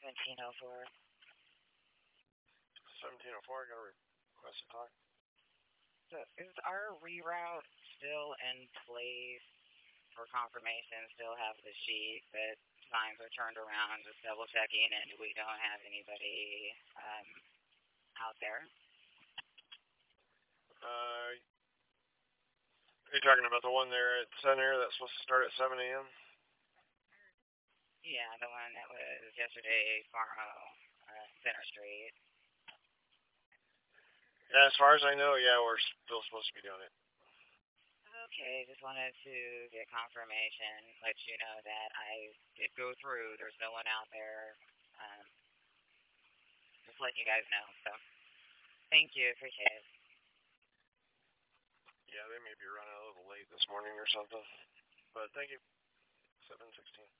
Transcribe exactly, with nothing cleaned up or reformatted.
seventeen oh four. seventeen oh four, I got a request to talk. So is our reroute still in place for confirmation? Still have the sheet that signs are turned around, just double checking, and we don't have anybody um, out there? Uh, are you talking about the one there at Center that's supposed to start at seven a.m.? Yeah, the one that was yesterday, tomorrow, uh, Center Street. Yeah, as far as I know, yeah, we're still supposed to be doing it. Okay, just wanted to get confirmation, let you know that I did go through. There's no one out there. Um, just letting you guys know. So, thank you. Appreciate it. Yeah, they may be running a little late this morning or something. But thank you. seven sixteen.